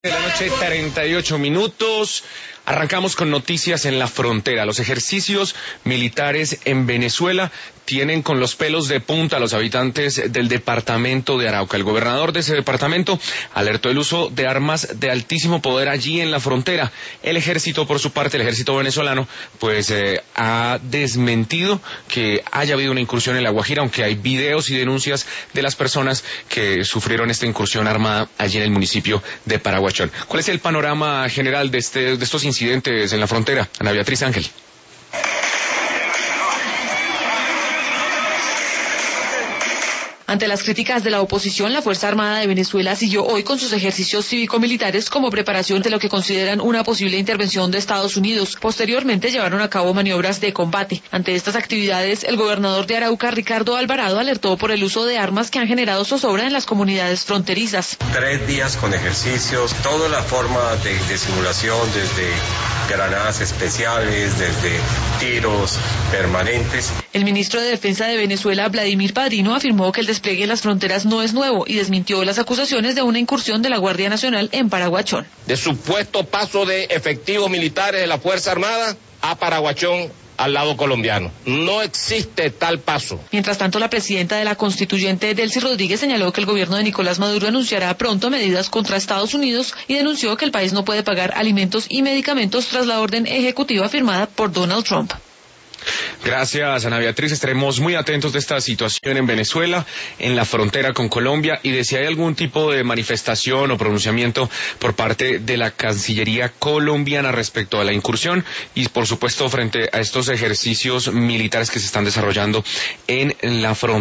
De la noche, 38 minutos. Arrancamos con noticias en la frontera. Los ejercicios militares en Venezuela tienen con los pelos de punta a los habitantes del departamento de Arauca. El gobernador de ese departamento alertó el uso de armas de altísimo poder allí en la frontera. El ejército, por su parte, el ejército venezolano, ha desmentido que haya habido una incursión en La Guajira, aunque hay videos y denuncias de las personas que sufrieron esta incursión armada allí en el municipio de Paraguachón. ¿Cuál es el panorama general de estos incidentes en la frontera? Ana Beatriz Ángel. Ante las críticas de la oposición, la Fuerza Armada de Venezuela siguió hoy con sus ejercicios cívico-militares como preparación de lo que consideran una posible intervención de Estados Unidos. Posteriormente llevaron a cabo maniobras de combate. Ante estas actividades, el gobernador de Arauca, Ricardo Alvarado, alertó por el uso de armas que han generado zozobra en las comunidades fronterizas. 3 días con ejercicios, toda la forma de simulación, desde granadas especiales, desde tiros permanentes. El ministro de Defensa de Venezuela, Vladimir Padrino, afirmó que el despliegue en las fronteras no es nuevo y desmintió las acusaciones de una incursión de la Guardia Nacional en Paraguachón. De supuesto paso de efectivos militares de la Fuerza Armada a Paraguachón, al lado colombiano. No existe tal paso. Mientras tanto, la presidenta de la Constituyente, Delcy Rodríguez, señaló que el gobierno de Nicolás Maduro anunciará pronto medidas contra Estados Unidos y denunció que el país no puede pagar alimentos y medicamentos tras la orden ejecutiva firmada por Donald Trump. Gracias, Ana Beatriz. Estaremos muy atentos de esta situación en Venezuela, en la frontera con Colombia, y de si hay algún tipo de manifestación o pronunciamiento por parte de la Cancillería colombiana respecto a la incursión y, por supuesto, frente a estos ejercicios militares que se están desarrollando en la frontera.